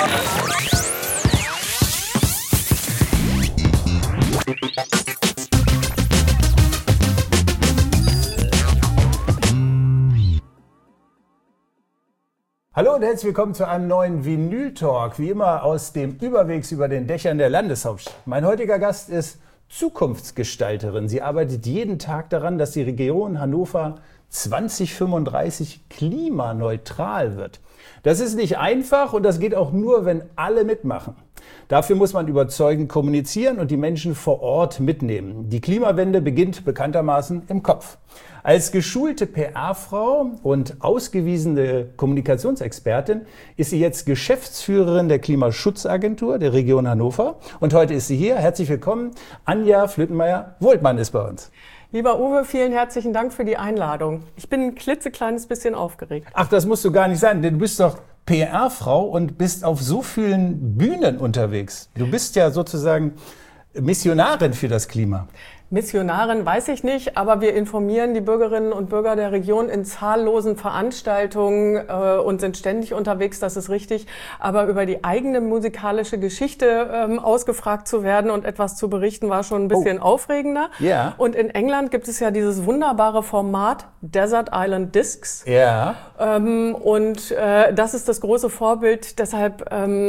Hallo und herzlich willkommen zu einem neuen Vinyl-Talk, wie immer aus dem Überwegs über den Dächern der Landeshauptstadt. Mein heutiger Gast ist Zukunftsgestalterin. Sie arbeitet jeden Tag daran, dass die Region Hannover 2035 klimaneutral wird. Das ist nicht einfach und das geht auch nur, wenn alle mitmachen. Dafür muss man überzeugend kommunizieren und die Menschen vor Ort mitnehmen. Die Klimawende beginnt bekanntermaßen im Kopf. Als geschulte PR-Frau und ausgewiesene Kommunikationsexpertin ist sie jetzt Geschäftsführerin der Klimaschutzagentur der Region Hannover. Und heute ist sie hier. Herzlich willkommen. Anja Flötenmeier-Wohltmann ist bei uns. Lieber Uwe, vielen herzlichen Dank für die Einladung. Ich bin ein klitzekleines bisschen aufgeregt. Ach, das musst du gar nicht sein, denn du bist doch PR-Frau und bist auf so vielen Bühnen unterwegs. Du bist ja sozusagen Missionarin für das Klima. Missionarin weiß ich nicht, aber wir informieren die Bürgerinnen und Bürger der Region in zahllosen Veranstaltungen und sind ständig unterwegs, das ist richtig. Aber über die eigene musikalische Geschichte ausgefragt zu werden und etwas zu berichten, war schon ein bisschen aufregender. Ja. Und in England gibt es ja dieses wunderbare Format Desert Island Discs. Ja. Das ist das große Vorbild, deshalb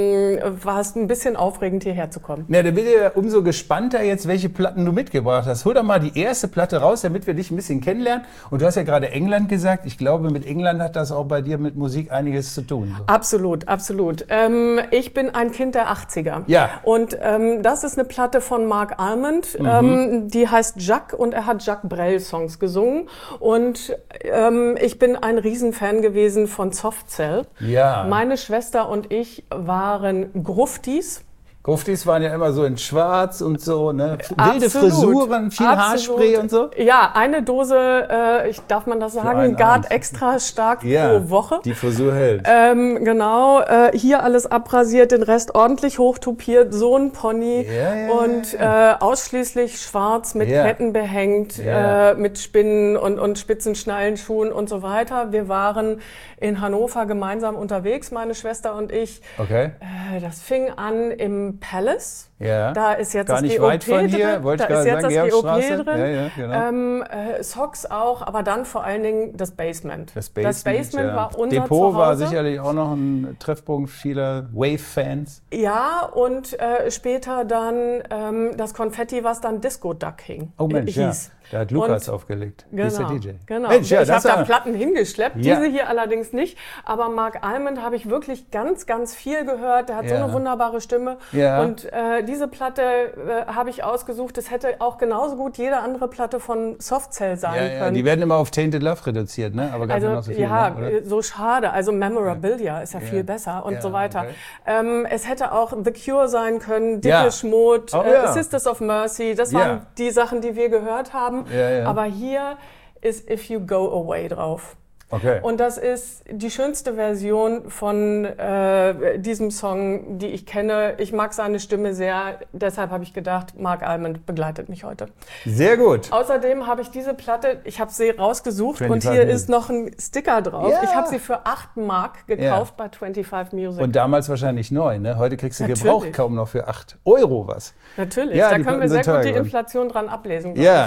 war es ein bisschen aufregend, hierher zu kommen. Na, da bin ich ja umso gespannter jetzt, welche Platten du mitgebracht hast. Hol doch mal die erste Platte raus, damit wir dich ein bisschen kennenlernen. Und du hast ja gerade England gesagt. Ich glaube, mit England hat das auch bei dir mit Musik einiges zu tun. So. Absolut, absolut. Ich bin ein Kind der 80er. Ja. Und das ist eine Platte von Mark Almond. Die heißt Jacques und er hat Jacques Brel-Songs gesungen. Und ich bin ein Riesenfan gewesen von Soft Cell. Ja. Meine Schwester und ich waren Gruftis. Gruftis waren ja immer so in schwarz und so, ne? Wilde Frisuren, viel Haarspray und so. Ja, eine Dose, darf man das sagen, Gard extra stark pro Woche. Die Frisur hält. Genau, hier alles abrasiert, den Rest ordentlich hochtupiert, so ein Pony und ausschließlich schwarz mit Ketten behängt, mit Spinnen und spitzen Schnallenschuhen und so weiter. Wir waren in Hannover gemeinsam unterwegs, meine Schwester und ich. Okay. Das fing an im Palace. Ja. Da ist jetzt gar das nicht GOP weit von hier, drin. wollte Da ich ist jetzt sagen, das GOP Georgstraße. drin. Ja, genau. Socks auch, aber dann vor allen Dingen das Basement. Das Basement war unser Depot Zuhause. war sicherlich auch noch ein Treffpunkt vieler Wave-Fans. Ja, und später dann das Konfetti, was dann Disco Duck hing. Oh Mensch, hieß. Ja. Da hat Lukas aufgelegt. Genau, ist der DJ. Genau. Mensch, ja, ich habe da Platten hingeschleppt, diese hier allerdings nicht. Aber Mark Almond habe ich wirklich ganz, ganz viel gehört. Der hat so eine wunderbare Stimme. Ja. Und diese Platte habe ich ausgesucht. Das hätte auch genauso gut jede andere Platte von Soft Cell sein können. Die werden immer auf Tainted Love reduziert, ne? Aber gar nicht noch so viel. Ne, so schade. Also Memorabilia ist ja viel besser und so weiter. Okay. Es hätte auch The Cure sein können, Depeche Mode, Sisters of Mercy. Das waren die Sachen, die wir gehört haben. Aber hier ist If You Go Away drauf. Okay. Und das ist die schönste Version von diesem Song, die ich kenne. Ich mag seine Stimme sehr, deshalb habe ich gedacht, Mark Almond begleitet mich heute. Sehr gut. Außerdem habe ich diese Platte, ich habe sie rausgesucht und hier ist noch ein Sticker drauf. Ja. Ich habe sie für 8 Mark gekauft bei 25 Music. Und damals wahrscheinlich neu, ne? Heute kriegst du gebraucht kaum noch für 8 Euro was. Natürlich, da können wir sehr gut die Inflation dran ablesen. Ja.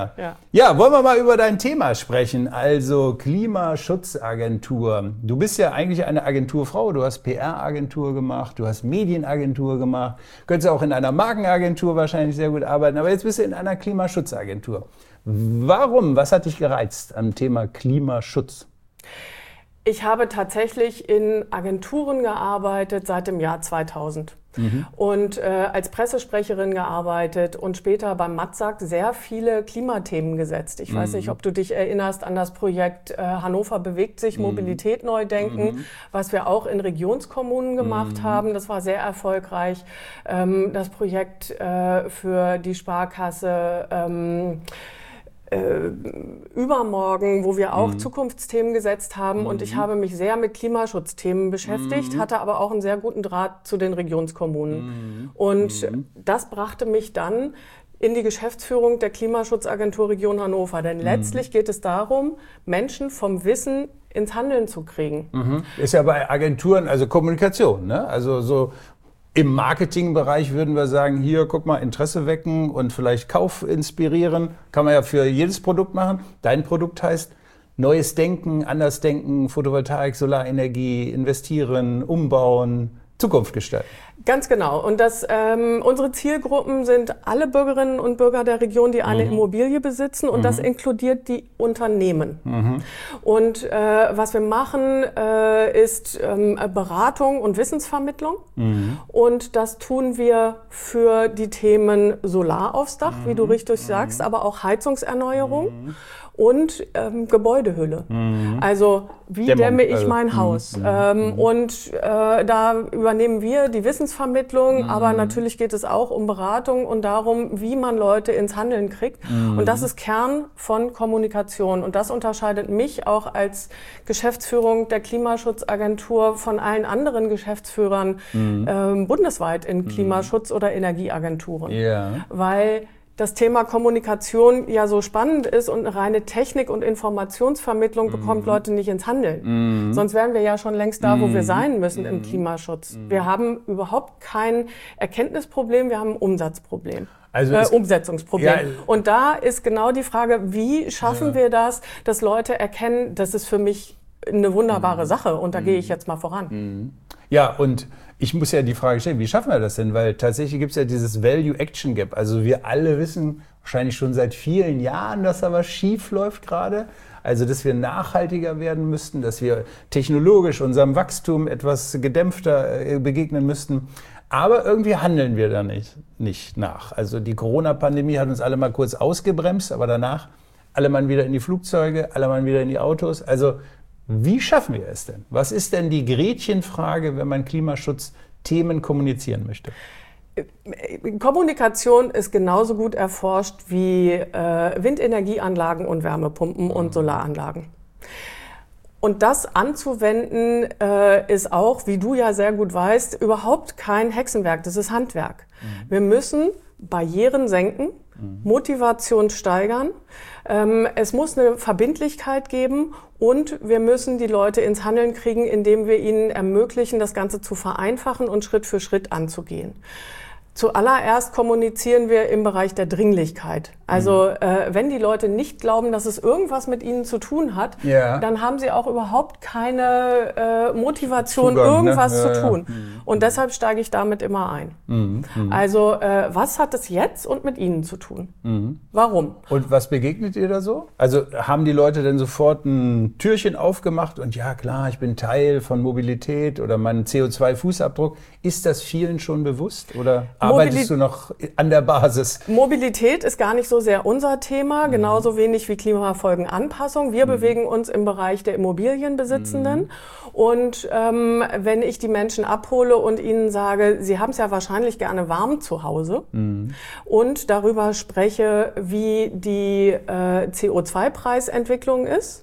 Ja, wollen wir mal über dein Thema sprechen, also Klimaschutzagentur. Du bist ja eigentlich eine Agenturfrau, du hast PR-Agentur gemacht, du hast Medienagentur gemacht, könntest auch in einer Markenagentur wahrscheinlich sehr gut arbeiten, aber jetzt bist du in einer Klimaschutzagentur. Warum? Was hat dich gereizt am Thema Klimaschutz? Ich habe tatsächlich in Agenturen gearbeitet seit dem Jahr 2000. Und als Pressesprecherin gearbeitet und später beim Matzak sehr viele Klimathemen gesetzt. Ich weiß nicht, ob du dich erinnerst an das Projekt Hannover bewegt sich, Mobilität neu denken, was wir auch in Regionskommunen gemacht haben. Das war sehr erfolgreich. Das Projekt für die Sparkasse übermorgen, wo wir auch Zukunftsthemen gesetzt haben. Und ich habe mich sehr mit Klimaschutzthemen beschäftigt, hatte aber auch einen sehr guten Draht zu den Regionskommunen. Und das brachte mich dann in die Geschäftsführung der Klimaschutzagentur Region Hannover. Denn letztlich geht es darum, Menschen vom Wissen ins Handeln zu kriegen. Ist ja bei Agenturen, also Kommunikation, ne? Also so im Marketingbereich würden wir sagen, hier, guck mal, Interesse wecken und vielleicht Kauf inspirieren. Kann man ja für jedes Produkt machen. Dein Produkt heißt neues Denken, anders denken, Photovoltaik, Solarenergie, investieren, umbauen, Zukunft gestalten. Ganz genau. Und unsere Zielgruppen sind alle Bürgerinnen und Bürger der Region, die eine Immobilie besitzen. Und das inkludiert die Unternehmen. Und was wir machen, ist Beratung und Wissensvermittlung. Und das tun wir für die Themen Solar aufs Dach, wie du richtig sagst, aber auch Heizungserneuerung. Und Gebäudehülle. Also wie dämme ich mein Haus? Und da übernehmen wir die Wissensvermittlung, aber natürlich geht es auch um Beratung und darum, wie man Leute ins Handeln kriegt. Und das ist Kern von Kommunikation. Und das unterscheidet mich auch als Geschäftsführung der Klimaschutzagentur von allen anderen Geschäftsführern bundesweit in Klimaschutz- oder Energieagenturen. Weil das Thema Kommunikation ja so spannend ist und eine reine Technik- und Informationsvermittlung bekommt Leute nicht ins Handeln. Sonst wären wir ja schon längst da, wo wir sein müssen im Klimaschutz. Wir haben überhaupt kein Erkenntnisproblem, wir haben ein Umsatzproblem. Also Umsetzungsproblem. Ja, und da ist genau die Frage, wie schaffen wir das, dass Leute erkennen, das ist für mich eine wunderbare Sache und da gehe ich jetzt mal voran. Ja, und ich muss ja die Frage stellen, wie schaffen wir das denn? Weil tatsächlich gibt es ja dieses Value-Action-Gap. Also wir alle wissen wahrscheinlich schon seit vielen Jahren, dass da was schief läuft gerade. Also dass wir nachhaltiger werden müssten, dass wir technologisch unserem Wachstum etwas gedämpfter begegnen müssten. Aber irgendwie handeln wir da nicht nach. Also die Corona-Pandemie hat uns alle mal kurz ausgebremst, aber danach alle mal wieder in die Flugzeuge, alle mal wieder in die Autos. Also wie schaffen wir es denn? Was ist denn die Gretchenfrage, wenn man Klimaschutzthemen kommunizieren möchte? Kommunikation ist genauso gut erforscht wie Windenergieanlagen und Wärmepumpen und Solaranlagen. Und das anzuwenden ist auch, wie du ja sehr gut weißt, überhaupt kein Hexenwerk, das ist Handwerk. Wir müssen Barrieren senken, Motivation steigern, es muss eine Verbindlichkeit geben und wir müssen die Leute ins Handeln kriegen, indem wir ihnen ermöglichen, das Ganze zu vereinfachen und Schritt für Schritt anzugehen. Zuallererst kommunizieren wir im Bereich der Dringlichkeit. Also wenn die Leute nicht glauben, dass es irgendwas mit ihnen zu tun hat, dann haben sie auch überhaupt keine Motivation, irgendwas zu tun. Und deshalb steige ich damit immer ein. Also was hat es jetzt und mit ihnen zu tun? Warum? Und was begegnet ihr da so? Also haben die Leute denn sofort ein Türchen aufgemacht und ja klar, ich bin Teil von Mobilität oder meinem CO2-Fußabdruck. Ist das vielen schon bewusst oder arbeitest du noch an der Basis? Mobilität ist gar nicht so sehr unser Thema, genauso wenig wie Klimafolgenanpassung. Wir bewegen uns im Bereich der Immobilienbesitzenden. Und wenn ich die Menschen abhole und ihnen sage, sie haben es ja wahrscheinlich gerne warm zu Hause und darüber spreche, wie die CO2-Preisentwicklung ist,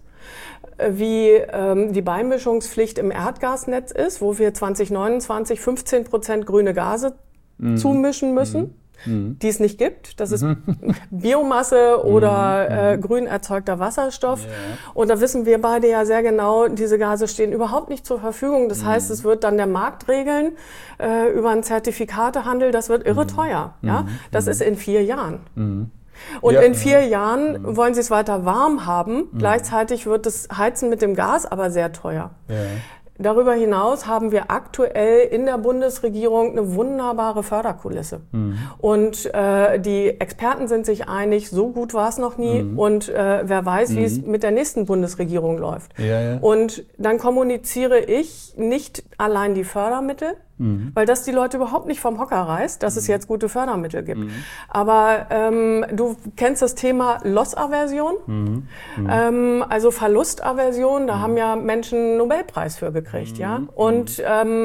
wie die Beimischungspflicht im Erdgasnetz ist, wo wir 2029 15% grüne Gase zumischen müssen, die es nicht gibt. Das ist Biomasse oder grün erzeugter Wasserstoff. Und da wissen wir beide ja sehr genau, diese Gase stehen überhaupt nicht zur Verfügung. Das heißt, es wird dann der Markt regeln über einen Zertifikatehandel. Das wird irre teuer. Ja? Das ist in 4 Jahren. Und in 4 Jahren wollen sie es weiter warm haben. Gleichzeitig wird das Heizen mit dem Gas aber sehr teuer. Darüber hinaus haben wir aktuell in der Bundesregierung eine wunderbare Förderkulisse. Und die Experten sind sich einig, so gut war es noch nie. Und wer weiß, wie es mit der nächsten Bundesregierung läuft. Und dann kommuniziere ich nicht allein die Fördermittel, weil das die Leute überhaupt nicht vom Hocker reißt, dass es jetzt gute Fördermittel gibt. Aber du kennst das Thema Lossaversion, also Verlustaversion, da haben ja Menschen einen Nobelpreis für gekriegt, ja, und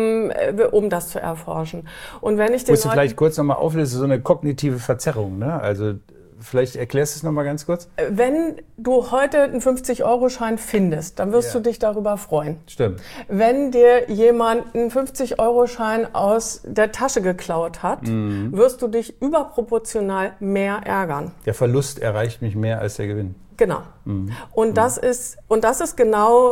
um das zu erforschen. Und wenn ich den Musst du vielleicht kurz nochmal auflösen, so eine kognitive Verzerrung, ne? Also vielleicht erklärst du es nochmal ganz kurz. Wenn du heute einen 50-Euro-Schein findest, dann wirst du dich darüber freuen. Stimmt. Wenn dir jemand einen 50-Euro-Schein aus der Tasche geklaut hat, wirst du dich überproportional mehr ärgern. Der Verlust erreicht mich mehr als der Gewinn. Genau. Und das ist genau,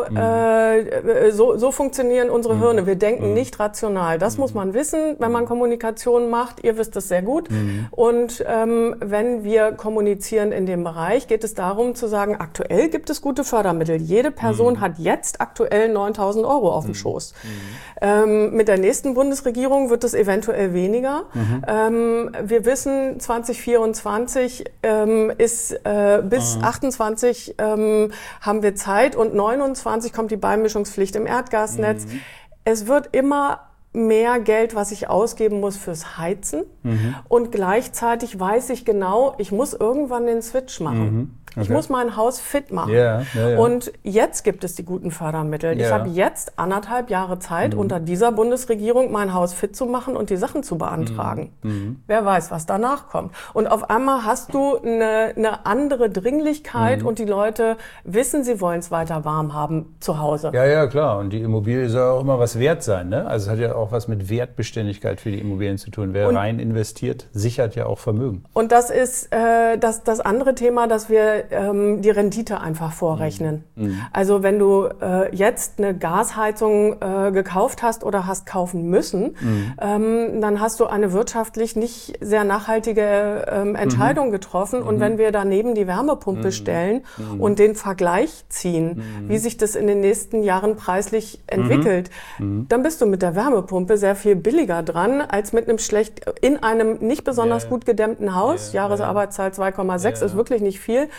so funktionieren unsere Hirne. Wir denken nicht rational. Das muss man wissen, wenn man Kommunikation macht. Ihr wisst es sehr gut. Und wenn wir kommunizieren in dem Bereich, geht es darum zu sagen, aktuell gibt es gute Fördermittel. Jede Person hat jetzt aktuell 9.000 Euro auf dem Schoß. Mit der nächsten Bundesregierung wird es eventuell weniger. Wir wissen, 2024 ist bis 28 haben wir Zeit und 29 kommt die Beimischungspflicht im Erdgasnetz. Es wird immer mehr Geld, was ich ausgeben muss fürs Heizen. Und gleichzeitig weiß ich genau, ich muss irgendwann den Switch machen. Okay. Ich muss mein Haus fit machen. Und jetzt gibt es die guten Fördermittel. Ich habe jetzt 1,5 Jahre Zeit, unter dieser Bundesregierung mein Haus fit zu machen und die Sachen zu beantragen. Wer weiß, was danach kommt. Und auf einmal hast du eine andere Dringlichkeit und die Leute wissen, sie wollen es weiter warm haben zu Hause. Ja, klar. Und die Immobilie soll auch immer was wert sein, ne? Also es hat ja auch was mit Wertbeständigkeit für die Immobilien zu tun. Wer rein investiert, sichert ja auch Vermögen. Und das ist das andere Thema, dass wir die Rendite einfach vorrechnen. Also wenn du jetzt eine Gasheizung gekauft hast oder hast kaufen müssen, dann hast du eine wirtschaftlich nicht sehr nachhaltige Entscheidung getroffen. Und wenn wir daneben die Wärmepumpe stellen und den Vergleich ziehen, wie sich das in den nächsten Jahren preislich entwickelt, dann bist du mit der Wärmepumpe sehr viel billiger dran als mit in einem nicht besonders gut gedämmten Haus. Jahresarbeitszahl 2,6 ist wirklich nicht viel.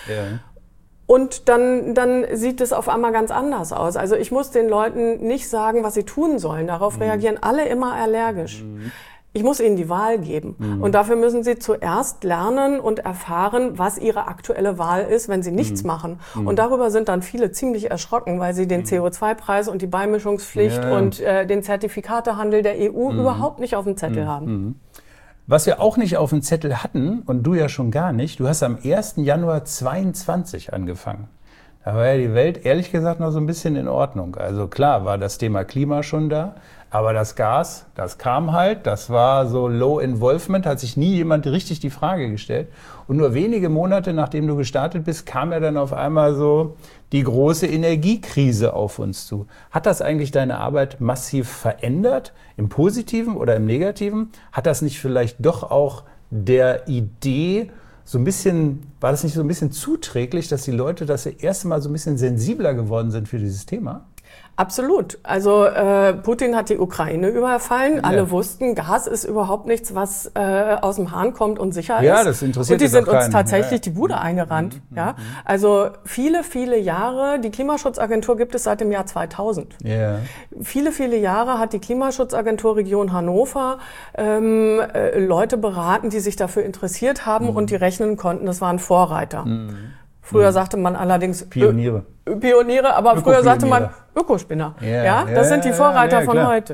Und dann sieht es auf einmal ganz anders aus. Also ich muss den Leuten nicht sagen, was sie tun sollen. Darauf reagieren alle immer allergisch. Ich muss ihnen die Wahl geben. Und dafür müssen sie zuerst lernen und erfahren, was ihre aktuelle Wahl ist, wenn sie nichts machen. Und darüber sind dann viele ziemlich erschrocken, weil sie den CO2-Preis und die Beimischungspflicht und den Zertifikatehandel der EU überhaupt nicht auf dem Zettel haben. Was wir auch nicht auf dem Zettel hatten, und du ja schon gar nicht, du hast am 1. Januar 22 angefangen. Da war ja die Welt ehrlich gesagt noch so ein bisschen in Ordnung. Also klar war das Thema Klima schon da, aber das Gas, das kam halt, das war so Low Involvement, hat sich nie jemand richtig die Frage gestellt. Und nur wenige Monate nachdem du gestartet bist, kam ja dann auf einmal so die große Energiekrise auf uns zu. Hat das eigentlich deine Arbeit massiv verändert, im Positiven oder im Negativen? Hat das nicht vielleicht doch auch der Idee so ein bisschen, war das nicht so ein bisschen zuträglich, dass die Leute das erste Mal so ein bisschen sensibler geworden sind für dieses Thema? Absolut. Also Putin hat die Ukraine überfallen. Alle wussten, Gas ist überhaupt nichts, was aus dem Hahn kommt und sicher ist. Ja, das interessiert uns. Und die sind uns keinen. tatsächlich die Bude eingerannt. Ja? Also viele, viele Jahre, die Klimaschutzagentur gibt es seit dem Jahr 2000. Viele, viele Jahre hat die Klimaschutzagentur Region Hannover Leute beraten, die sich dafür interessiert haben und die rechnen konnten. Das waren Vorreiter. Früher sagte man allerdings Pioniere, aber früher sagte man Ökospinner. Das sind die Vorreiter von heute.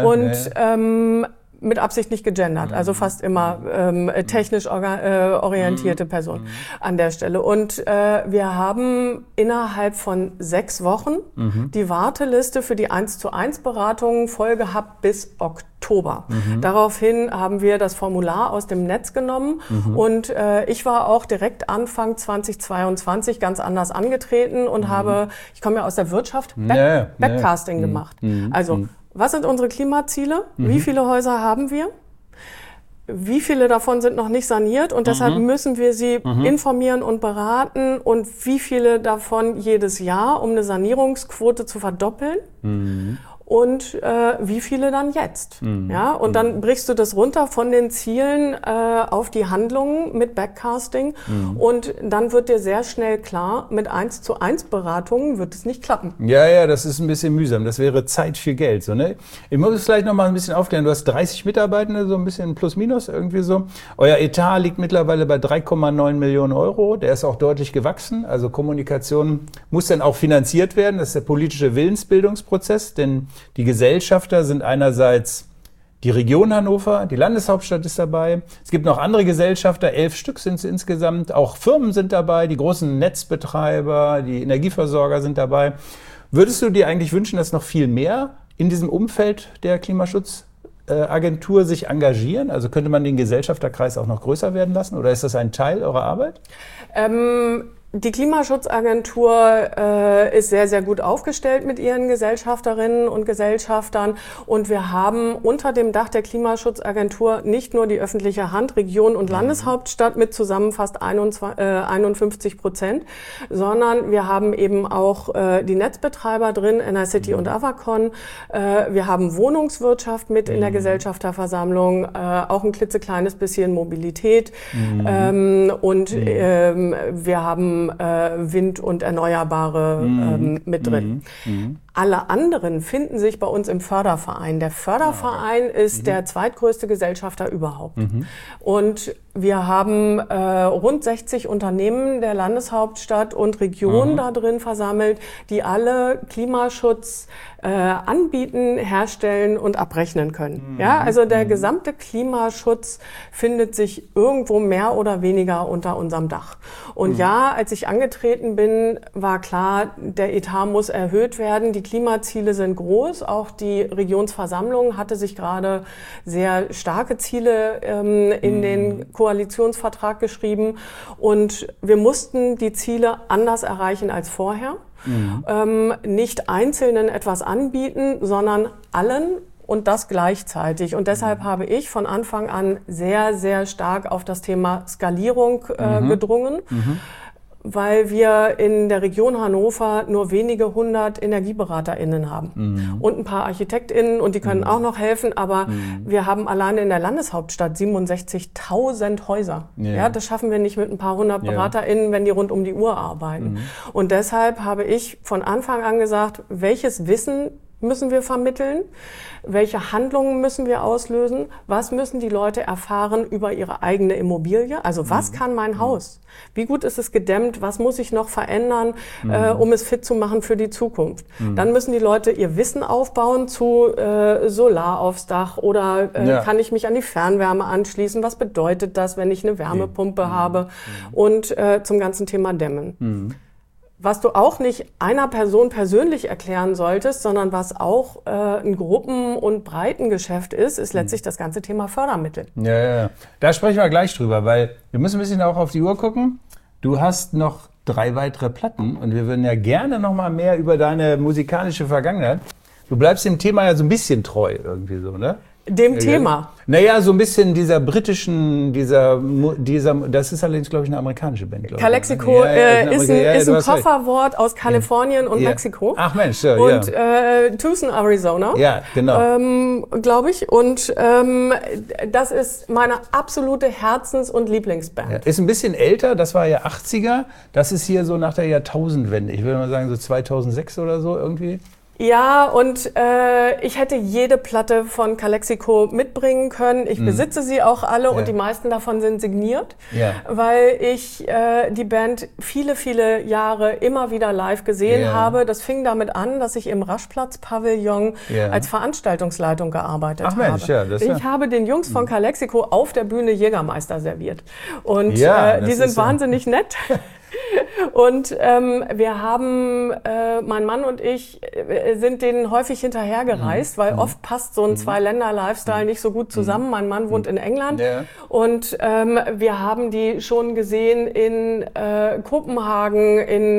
Und mit Absicht nicht gegendert, also fast immer technisch orientierte Person an der Stelle. Und wir haben innerhalb von 6 Wochen die Warteliste für die 1:1 Beratungen voll gehabt bis Oktober. Daraufhin haben wir das Formular aus dem Netz genommen und ich war auch direkt Anfang 2022 ganz anders angetreten und ich komme ja aus der Wirtschaft, Backcasting gemacht. Also was sind unsere Klimaziele? Wie viele Häuser haben wir? Wie viele davon sind noch nicht saniert? Und deshalb müssen wir sie informieren und beraten. Und wie viele davon jedes Jahr, um eine Sanierungsquote zu verdoppeln? Und wie viele dann jetzt? Ja, und dann brichst du das runter von den Zielen auf die Handlungen mit Backcasting. Und dann wird dir sehr schnell klar, mit 1:1 Beratungen wird es nicht klappen. Ja, das ist ein bisschen mühsam. Das wäre Zeit für Geld. So, ne? Ich muss es vielleicht noch mal ein bisschen aufklären. Du hast 30 Mitarbeitende, so ein bisschen plus minus irgendwie so. Euer Etat liegt mittlerweile bei 3,9 Millionen Euro. Der ist auch deutlich gewachsen. Also Kommunikation muss dann auch finanziert werden. Das ist der politische Willensbildungsprozess, denn die Gesellschafter sind einerseits die Region Hannover, die Landeshauptstadt ist dabei. Es gibt noch andere Gesellschafter, 11 Stück sind es insgesamt. Auch Firmen sind dabei, die großen Netzbetreiber, die Energieversorger sind dabei. Würdest du dir eigentlich wünschen, dass noch viel mehr in diesem Umfeld der Klimaschutzagentur sich engagieren? Also könnte man den Gesellschafterkreis auch noch größer werden lassen oder ist das ein Teil eurer Arbeit? Die Klimaschutzagentur ist sehr, sehr gut aufgestellt mit ihren Gesellschafterinnen und Gesellschaftern. Und wir haben unter dem Dach der Klimaschutzagentur nicht nur die öffentliche Hand, Region und Landeshauptstadt mit zusammen fast 51%, sondern wir haben eben auch die Netzbetreiber drin, Enercity und Avacon. Wir haben Wohnungswirtschaft mit in der Gesellschafterversammlung, auch ein klitzekleines bisschen Mobilität. Und wir haben Wind und Erneuerbare mit drin. Alle anderen finden sich bei uns im Förderverein. Der Förderverein ist der zweitgrößte Gesellschafter überhaupt. Und wir haben rund 60 Unternehmen der Landeshauptstadt und Region da drin versammelt, die alle Klimaschutz anbieten, herstellen und abrechnen können. Ja, also der gesamte Klimaschutz findet sich irgendwo mehr oder weniger unter unserem Dach. Und ja, als ich angetreten bin, war klar, der Etat muss erhöht werden. Die Klimaziele sind groß. Auch die Regionsversammlung hatte sich gerade sehr starke Ziele in den Koalitionsvertrag geschrieben. Und wir mussten die Ziele anders erreichen als vorher. Nicht Einzelnen etwas anbieten, sondern allen und das gleichzeitig. Und deshalb habe ich von Anfang an sehr, sehr stark auf das Thema Skalierung gedrungen. Weil wir in der Region Hannover nur wenige 100 EnergieberaterInnen haben und ein paar ArchitektInnen und die können auch noch helfen, aber wir haben alleine in der Landeshauptstadt 67.000 Häuser. Ja, das schaffen wir nicht mit ein paar 100 BeraterInnen, wenn die rund um die Uhr arbeiten. Und deshalb habe ich von Anfang an gesagt, welches Wissen müssen wir vermitteln? Welche Handlungen müssen wir auslösen? Was müssen die Leute erfahren über ihre eigene Immobilie? Also was kann mein Haus? Wie gut ist es gedämmt? Was muss ich noch verändern, um es fit zu machen für die Zukunft? Dann müssen die Leute ihr Wissen aufbauen zu Solar aufs Dach oder kann ich mich an die Fernwärme anschließen? Was bedeutet das, wenn ich eine Wärmepumpe habe? Und zum ganzen Thema Dämmen. Was du auch nicht einer Person persönlich erklären solltest, sondern was auch ein Gruppen- und Breitengeschäft ist letztlich das ganze Thema Fördermittel. Ja. Da sprechen wir gleich drüber, weil wir müssen ein bisschen auch auf die Uhr gucken. Du hast noch 3 weitere Platten und wir würden ja gerne noch mal mehr über deine musikalische Vergangenheit. Du bleibst dem Thema ja so ein bisschen treu irgendwie so, ne? Dem Thema? Naja, so ein bisschen dieser britischen, das ist allerdings, glaube ich, eine amerikanische Band. Calexico ist ein Kofferwort aus Kalifornien und Mexiko. Ach Mensch, ja. Und Tucson, Arizona. Ja, genau. Glaube ich. Und das ist meine absolute Herzens- und Lieblingsband. Ja, ist ein bisschen älter, das war ja 80er. Das ist hier so nach der Jahrtausendwende. Ich würde mal sagen so 2006 oder so irgendwie. Ja, und ich hätte jede Platte von Calexico mitbringen können. Ich besitze sie auch alle und die meisten davon sind signiert, weil ich die Band viele, viele Jahre immer wieder live gesehen habe. Das fing damit an, dass ich im Raschplatz-Pavillon als Veranstaltungsleitung gearbeitet habe. Mensch, ich habe den Jungs von Calexico auf der Bühne Jägermeister serviert. Und die sind wahnsinnig nett. Und wir haben, mein Mann und ich sind denen häufig hinterhergereist, weil oft passt so ein Zwei-Länder-Lifestyle nicht so gut zusammen. Mein Mann wohnt in England und wir haben die schon gesehen in Kopenhagen,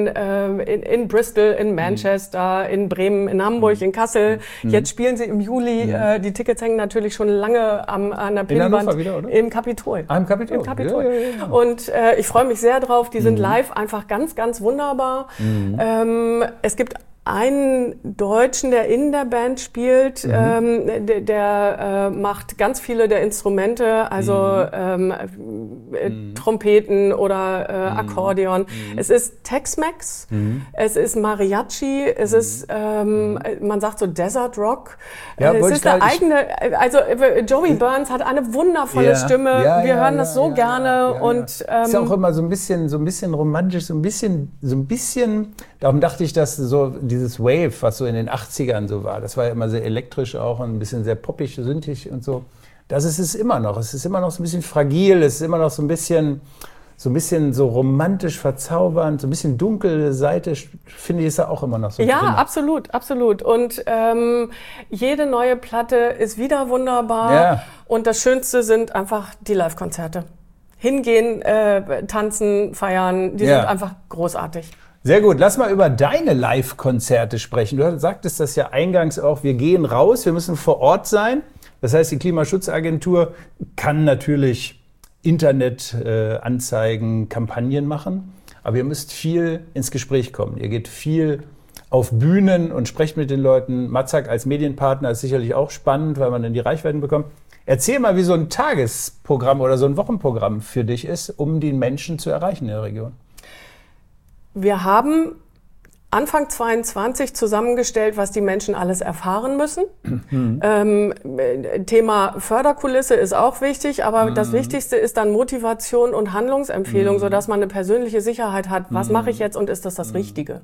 in Bristol, in Manchester, in Bremen, in Hamburg, in Kassel. Jetzt spielen sie im Juli. Die Tickets hängen natürlich schon lange an der Pinnwand. Im Kapitol. Im Kapitol. Im Kapitol. Ja. Und ich freue mich sehr drauf. Die sind live einfach ganz, ganz wunderbar. Es gibt einen Deutschen, der in der Band spielt, der macht ganz viele der Instrumente, also Trompeten oder Akkordeon. Es ist Tex-Mex, es ist Mariachi, es ist, man sagt so Desert Rock. Es ist eine eigene, also Joey Burns hat eine wundervolle Stimme, wir hören das so gerne. Und ist ja auch immer so ein bisschen romantisch, so ein bisschen, darum dachte ich, dass so dieses Wave, was so in den 80ern so war, das war ja immer sehr elektrisch auch und ein bisschen sehr poppig, sündig und so. Das ist es immer noch. Es ist immer noch so ein bisschen fragil, es ist immer noch so ein bisschen so romantisch verzaubernd, so ein bisschen dunkle Seite, finde ich, ist da auch immer noch so Ja, drin. absolut, absolut. Und jede neue Platte ist wieder wunderbar. Ja. Und das Schönste sind einfach die Live-Konzerte. Hingehen, tanzen, feiern, die sind einfach großartig. Sehr gut, lass mal über deine Live-Konzerte sprechen. Du sagtest das ja eingangs auch, wir gehen raus, wir müssen vor Ort sein. Das heißt, die Klimaschutzagentur kann natürlich Internetanzeigen, Kampagnen machen, aber ihr müsst viel ins Gespräch kommen. Ihr geht viel auf Bühnen und sprecht mit den Leuten. Matzak als Medienpartner ist sicherlich auch spannend, weil man dann die Reichweiten bekommt. Erzähl mal, wie so ein Tagesprogramm oder so ein Wochenprogramm für dich ist, um die Menschen zu erreichen in der Region. Wir haben Anfang 22 zusammengestellt, was die Menschen alles erfahren müssen. Thema Förderkulisse ist auch wichtig, aber das Wichtigste ist dann Motivation und Handlungsempfehlung, sodass man eine persönliche Sicherheit hat. Was mache ich jetzt und ist das Richtige?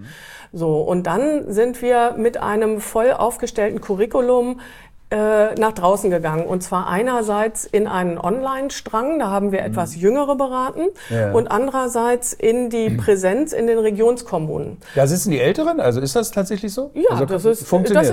So, und dann sind wir mit einem voll aufgestellten Curriculum nach draußen gegangen. Und zwar einerseits in einen Online-Strang, da haben wir etwas Jüngere beraten, und andererseits in die Präsenz in den Regionskommunen. Da sitzen die Älteren? Also ist das tatsächlich so? Ja, also das ist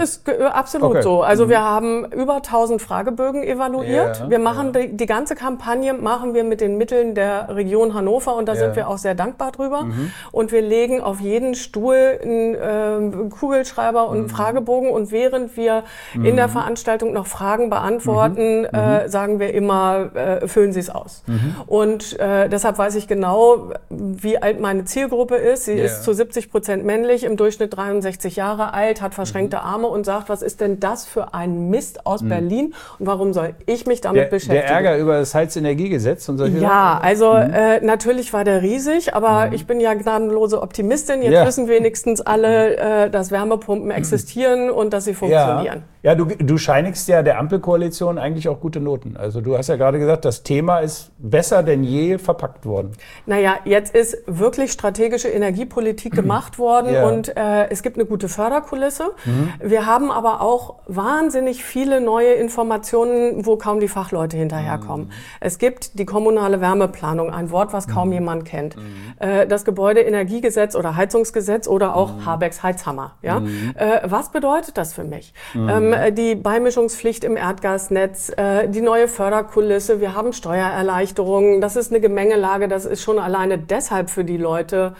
absolut so. Also wir haben über 1000 Fragebögen evaluiert. Wir machen die ganze Kampagne machen wir mit den Mitteln der Region Hannover und da sind wir auch sehr dankbar drüber. Und wir legen auf jeden Stuhl einen Kugelschreiber und einen Fragebogen und während wir in der Veranstaltung noch Fragen beantworten, sagen wir immer, füllen Sie es aus. Und deshalb weiß ich genau, wie alt meine Zielgruppe ist. Sie ist zu 70% männlich, im Durchschnitt 63 Jahre alt, hat verschränkte Arme und sagt, was ist denn das für ein Mist aus Berlin und warum soll ich mich damit beschäftigen? Der Ärger über das Heizenergiegesetz und solche Sachen? Ja, also natürlich war der riesig, aber ich bin ja gnadenlose Optimistin. Jetzt wissen wenigstens alle, dass Wärmepumpen existieren und dass sie funktionieren. Ja, du scheinigst ja der Ampelkoalition eigentlich auch gute Noten. Also du hast ja gerade gesagt, das Thema ist besser denn je verpackt worden. Naja, jetzt ist wirklich strategische Energiepolitik gemacht worden und es gibt eine gute Förderkulisse. Wir haben aber auch wahnsinnig viele neue Informationen, wo kaum die Fachleute hinterherkommen. Es gibt die kommunale Wärmeplanung, ein Wort, was kaum jemand kennt. Das Gebäudeenergiegesetz oder Heizungsgesetz oder auch Habecks Heizhammer. Ja? Was bedeutet das für mich? Die Beimischungspflicht im Erdgasnetz, die neue Förderkulisse, wir haben Steuererleichterungen, das ist eine Gemengelage, das ist schon alleine deshalb für die Leute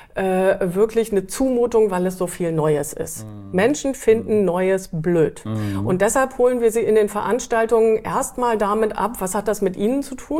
wirklich eine Zumutung, weil es so viel Neues ist. Menschen finden Neues blöd. Und deshalb holen wir sie in den Veranstaltungen erstmal damit ab, was hat das mit ihnen zu tun?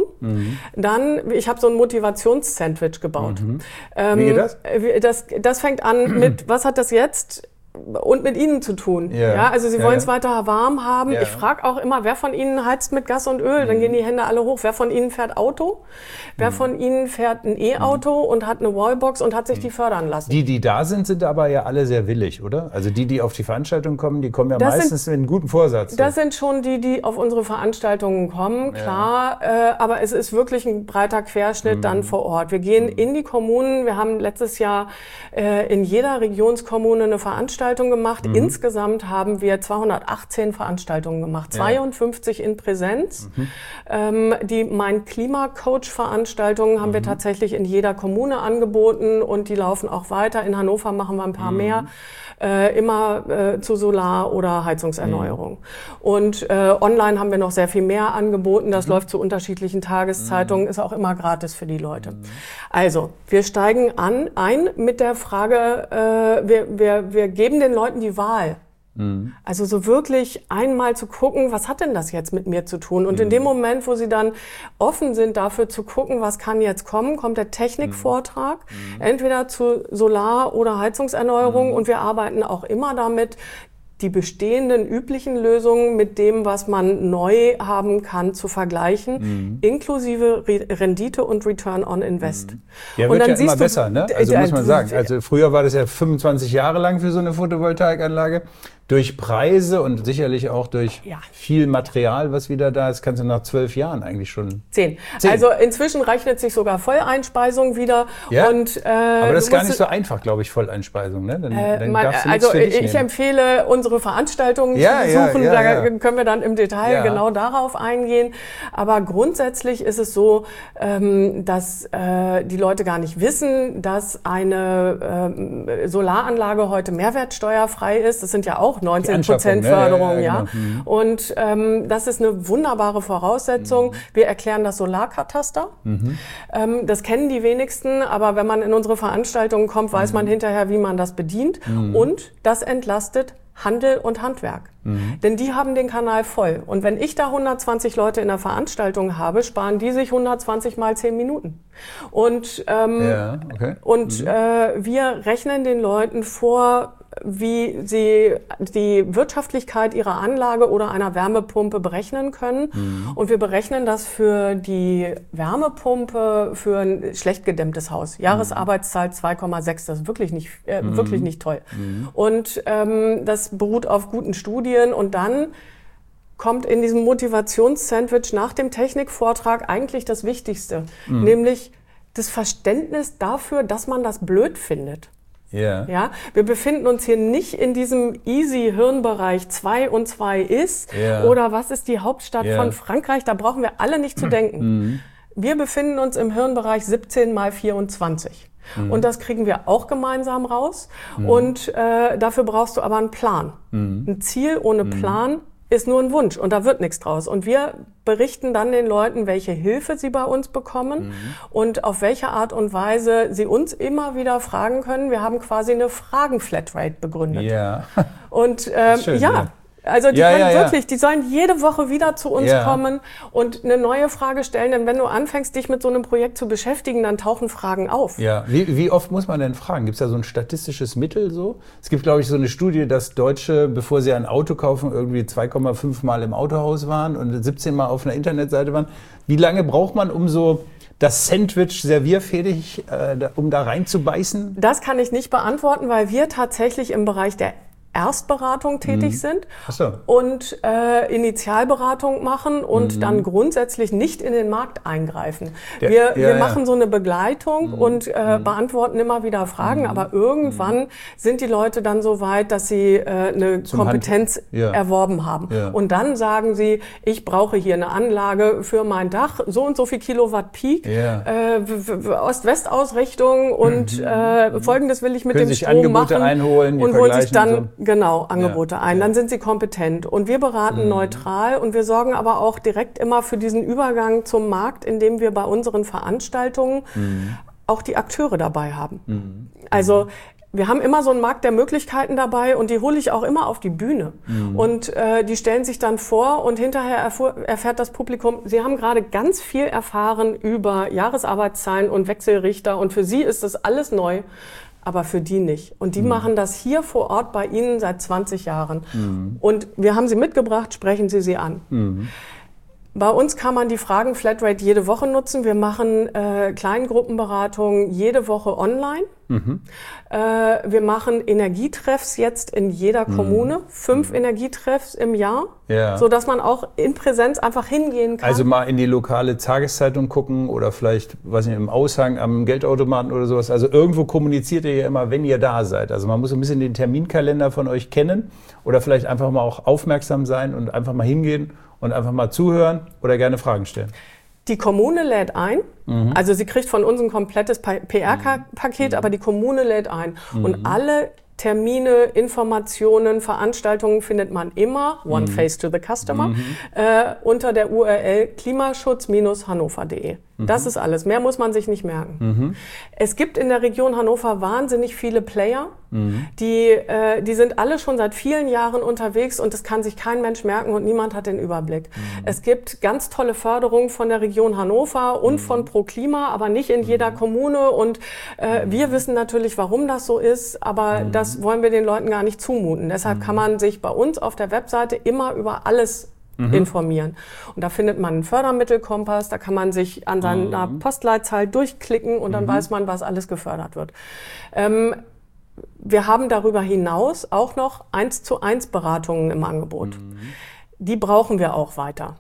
Dann, ich habe so ein Motivationssandwich gebaut. Wie geht das? Das fängt an mit, was hat das jetzt und mit Ihnen zu tun. Ja, also Sie wollen es weiter warm haben. Ich frage auch immer, wer von Ihnen heizt mit Gas und Öl? Dann gehen die Hände alle hoch. Wer von Ihnen fährt Auto? Wer von Ihnen fährt ein E-Auto und hat eine Wallbox und hat sich die fördern lassen? Die da sind aber ja alle sehr willig, oder? Also die auf die Veranstaltung kommen, die kommen ja meistens mit einem guten Vorsatz. Das sind schon die auf unsere Veranstaltungen kommen, klar. Aber es ist wirklich ein breiter Querschnitt dann vor Ort. Wir gehen in die Kommunen. Wir haben letztes Jahr in jeder Regionskommune eine Veranstaltung gemacht. Insgesamt haben wir 218 Veranstaltungen gemacht, 52 in Präsenz. Die Mein Klimacoach-Veranstaltungen haben wir tatsächlich in jeder Kommune angeboten und die laufen auch weiter. In Hannover machen wir ein paar mehr, immer zu Solar- oder Heizungserneuerung. Und online haben wir noch sehr viel mehr angeboten. Das läuft zu unterschiedlichen Tageszeitungen, ist auch immer gratis für die Leute. Also, wir steigen ein mit der Frage, wir geben den Leuten die Wahl. Also so wirklich einmal zu gucken, was hat denn das jetzt mit mir zu tun? Und in dem Moment, wo sie dann offen sind dafür zu gucken, was kann jetzt kommen, kommt der Technikvortrag, entweder zu Solar- oder Heizungserneuerung. Und wir arbeiten auch immer damit, die bestehenden üblichen Lösungen mit dem, was man neu haben kann, zu vergleichen, inklusive Rendite und Return on Invest. Ja, wird ja immer besser, ne? Also muss man sagen. Also früher war das ja 25 Jahre lang für so eine Photovoltaikanlage. durch Preise und sicherlich auch durch Ja. viel Material, was wieder da ist, kannst du nach 12 Jahren eigentlich schon... 10. 10. Also inzwischen rechnet sich sogar Volleinspeisung wieder. Ja? Und, aber das ist gar nicht so einfach, glaube ich, Volleinspeisung. Ne? Dann darfst du nichts für dich ich nehmen. empfehle, unsere Veranstaltungen Ja, zu besuchen. ja, ja, Da können wir dann im Detail genau darauf eingehen. Aber grundsätzlich ist es so, dass die Leute gar nicht wissen, dass eine Solaranlage heute mehrwertsteuerfrei ist. Das sind ja auch 19% Förderung. Ja. Genau. Und das ist eine wunderbare Voraussetzung. Wir erklären das Solarkataster. Das kennen die wenigsten, aber wenn man in unsere Veranstaltungen kommt, weiß man hinterher, wie man das bedient. Und das entlastet Handel und Handwerk. Denn die haben den Kanal voll. Und wenn ich da 120 Leute in der Veranstaltung habe, sparen die sich 120 mal 10 Minuten. Und, wir rechnen den Leuten vor, wie sie die Wirtschaftlichkeit ihrer Anlage oder einer Wärmepumpe berechnen können. Und wir berechnen das für die Wärmepumpe für ein schlecht gedämmtes Haus. Jahresarbeitszeit 2,6, das ist wirklich nicht toll. Und das beruht auf guten Studien. Und dann kommt in diesem Motivationssandwich nach dem Technikvortrag eigentlich das Wichtigste, nämlich das Verständnis dafür, dass man das blöd findet. Yeah. Ja, wir befinden uns hier nicht in diesem easy Hirnbereich 2 und 2 ist oder was ist die Hauptstadt von Frankreich, da brauchen wir alle nicht zu denken. Wir befinden uns im Hirnbereich 17 mal 24. Und das kriegen wir auch gemeinsam raus. Und dafür brauchst du aber einen Plan. Ein Ziel ohne Plan ist nur ein Wunsch und da wird nichts draus. Und wir berichten dann den Leuten, welche Hilfe sie bei uns bekommen und auf welche Art und Weise sie uns immer wieder fragen können. Wir haben quasi eine Fragen-Flatrate begründet. Ja. Und schön, also die können wirklich, die sollen jede Woche wieder zu uns kommen und eine neue Frage stellen. Denn wenn du anfängst, dich mit so einem Projekt zu beschäftigen, dann tauchen Fragen auf. Ja, wie oft muss man denn fragen? Gibt es da so ein statistisches Mittel so? Es gibt, glaube ich, so eine Studie, dass Deutsche, bevor sie ein Auto kaufen, irgendwie 2,5 Mal im Autohaus waren und 17 Mal auf einer Internetseite waren. Wie lange braucht man, um so das Sandwich servierfähig, um da reinzubeißen? Das kann ich nicht beantworten, weil wir tatsächlich im Bereich der Erstberatung tätig sind und Initialberatung machen und dann grundsätzlich nicht in den Markt eingreifen. Wir machen so eine Begleitung und beantworten immer wieder Fragen, aber irgendwann sind die Leute dann so weit, dass sie eine Kompetenz erworben haben. Und dann sagen sie, ich brauche hier eine Anlage für mein Dach, so und so viel Kilowatt Peak, Ost-West-Ausrichtung und Folgendes will ich mit dem Strom Angebote machen einholen, und holen sich dann Angebote ein. Dann sind sie kompetent und wir beraten neutral und wir sorgen aber auch direkt immer für diesen Übergang zum Markt, indem wir bei unseren Veranstaltungen auch die Akteure dabei haben. Also wir haben immer so einen Markt der Möglichkeiten dabei und die hole ich auch immer auf die Bühne. Und die stellen sich dann vor und hinterher erfährt das Publikum, sie haben gerade ganz viel erfahren über Jahresarbeitszahlen und Wechselrichter und für sie ist das alles neu. Aber für die nicht. Und die machen das hier vor Ort bei Ihnen seit 20 Jahren. Und wir haben sie mitgebracht, sprechen Sie sie an. Bei uns kann man die Fragen-Flatrate jede Woche nutzen. Wir machen Kleingruppenberatungen jede Woche online. Wir machen Energietreffs jetzt in jeder Kommune, 5 Energietreffs im Jahr, sodass man auch in Präsenz einfach hingehen kann. Also mal in die lokale Tageszeitung gucken oder vielleicht, weiß nicht, im Aushang am Geldautomaten oder sowas. Also irgendwo kommuniziert ihr ja immer, wenn ihr da seid. Also man muss ein bisschen den Terminkalender von euch kennen oder vielleicht einfach mal auch aufmerksam sein und einfach mal hingehen und einfach mal zuhören oder gerne Fragen stellen. Die Kommune lädt ein, also sie kriegt von uns ein komplettes PR-Paket, aber die Kommune lädt ein. Und alle Termine, Informationen, Veranstaltungen findet man immer, One Face to the Customer, unter der URL klimaschutz-hannover.de. Das ist alles. Mehr muss man sich nicht merken. Es gibt in der Region Hannover wahnsinnig viele Player. Die sind alle schon seit vielen Jahren unterwegs und das kann sich kein Mensch merken und niemand hat den Überblick. Es gibt ganz tolle Förderungen von der Region Hannover und von ProKlima, aber nicht in jeder Kommune. Und wir wissen natürlich, warum das so ist, aber das wollen wir den Leuten gar nicht zumuten. Deshalb kann man sich bei uns auf der Webseite immer über alles informieren. Und da findet man einen Fördermittelkompass, da kann man sich an seiner Postleitzahl durchklicken und dann weiß man, was alles gefördert wird. wir haben darüber hinaus auch noch 1:1 Beratungen im Angebot. Die brauchen wir auch weiter.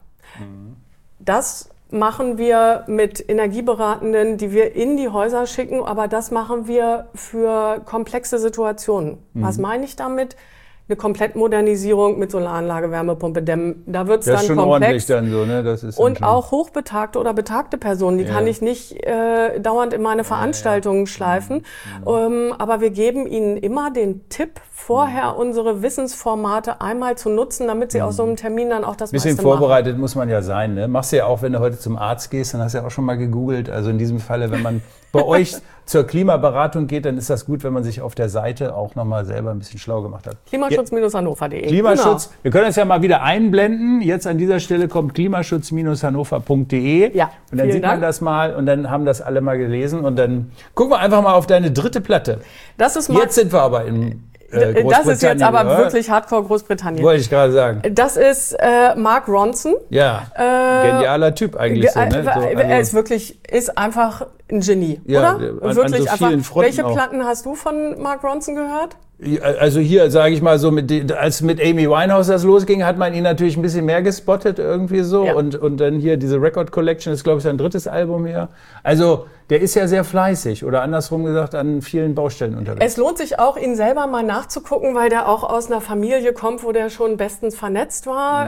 Das machen wir mit Energieberatenden, die wir in die Häuser schicken, aber das machen wir für komplexe Situationen. Was meine ich damit? Eine Komplettmodernisierung mit Solaranlage, Wärmepumpe, Dämmen, da wird es dann komplex. Das ist schon ordentlich dann so, ne? Das ist und auch hochbetagte oder betagte Personen, die kann ich nicht dauernd in meine Veranstaltungen schleifen. Aber wir geben ihnen immer den Tipp, vorher unsere Wissensformate einmal zu nutzen, damit sie aus so einem Termin dann auch das meiste machen. Bisschen vorbereitet muss man ja sein, ne? Machst du ja auch, wenn du heute zum Arzt gehst, dann hast du ja auch schon mal gegoogelt. Also in diesem Falle, wenn man bei euch zur Klimaberatung geht, dann ist das gut, wenn man sich auf der Seite auch nochmal selber ein bisschen schlau gemacht hat. Klimaschutz-hannover.de. Klimaschutz, genau. Wir können das ja mal wieder einblenden. Jetzt an dieser Stelle kommt klimaschutz-hannover.de. Ja, und dann sieht man das mal und dann haben das alle mal gelesen. Und dann gucken wir einfach mal auf deine dritte Platte. Das ist jetzt sind wir aber in Großbritannien. Das ist jetzt aber wirklich Hardcore Großbritannien. Wollte ich gerade sagen. Das ist Mark Ronson. Ja, genialer Typ eigentlich. So, ne? Er ist einfach ein Genie, ja, oder? An wirklich so vielen Fronten welche auch. Platten hast du von Mark Ronson gehört? Also hier, sage ich mal so, als mit Amy Winehouse das losging, hat man ihn natürlich ein bisschen mehr gespottet irgendwie so. Ja. Und dann hier diese Record Collection, das ist glaube ich sein drittes Album hier. Also der ist ja sehr fleißig oder andersrum gesagt an vielen Baustellen unterwegs. Es lohnt sich auch, ihn selber mal nachzugucken, weil der auch aus einer Familie kommt, wo der schon bestens vernetzt war.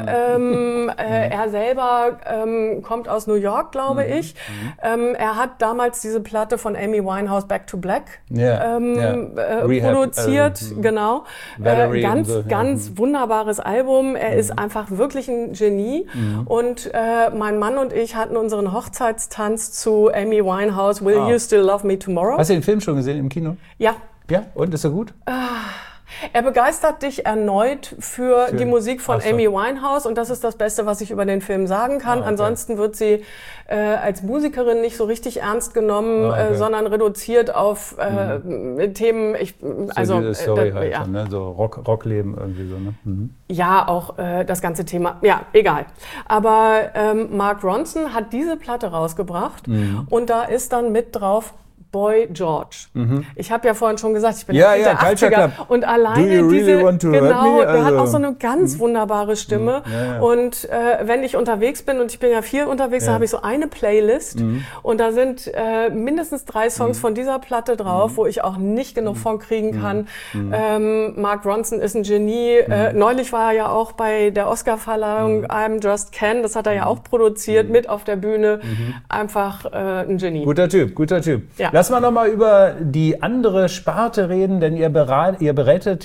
Er selber kommt aus New York, glaube ich. Er hat damals diese Platte von Amy Winehouse, Back to Black, produziert. Genau. Ganz wunderbares Album. Er ist einfach wirklich ein Genie. Und mein Mann und ich hatten unseren Hochzeitstanz zu Amy Winehouse, Will You Still Love Me Tomorrow? Hast du den Film schon gesehen im Kino? Ja. Ja? Und, ist er gut? Er begeistert dich erneut für die Musik von Amy Winehouse und das ist das Beste, was ich über den Film sagen kann. Okay. Ansonsten wird sie als Musikerin nicht so richtig ernst genommen, sondern reduziert auf Themen. So diese Story halt, ne? So Rockleben irgendwie so. Ne? Ja, auch das ganze Thema. Ja, egal. Aber Mark Ronson hat diese Platte rausgebracht und da ist dann mit drauf Boy George. Ich habe ja vorhin schon gesagt, ich bin der 80er. Und alleine der hat auch so eine ganz wunderbare Stimme. Und wenn ich unterwegs bin, und ich bin ja viel unterwegs, dann habe ich so eine Playlist. Und da sind mindestens 3 Songs von dieser Platte drauf, wo ich auch nicht genug von kriegen kann. Mark Ronson ist ein Genie. Neulich war er ja auch bei der Oscarverleihung I'm Just Ken. Das hat er ja auch produziert, mit auf der Bühne. Einfach ein Genie. Guter Typ. Ja. Lass mal noch mal über die andere Sparte reden, denn ihr beratet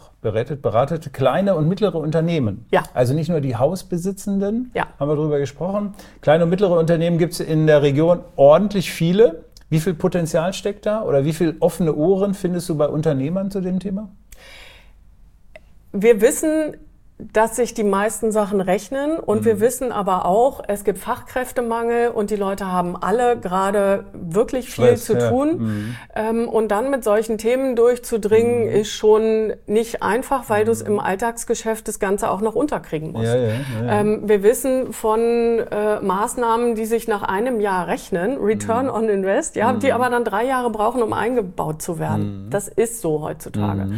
kleine und mittlere Unternehmen. Ja. Also nicht nur die Hausbesitzenden, haben wir drüber gesprochen. Kleine und mittlere Unternehmen gibt es in der Region ordentlich viele. Wie viel Potenzial steckt da oder wie viel offene Ohren findest du bei Unternehmern zu dem Thema? Wir wissen, dass sich die meisten Sachen rechnen und wir wissen aber auch, es gibt Fachkräftemangel und die Leute haben alle gerade wirklich viel zu tun. Und dann mit solchen Themen durchzudringen, ist schon nicht einfach, weil du es im Alltagsgeschäft das Ganze auch noch unterkriegen musst. Wir wissen von Maßnahmen, die sich nach einem Jahr rechnen, Return on Invest, die aber dann 3 Jahre brauchen, um eingebaut zu werden. Das ist so heutzutage.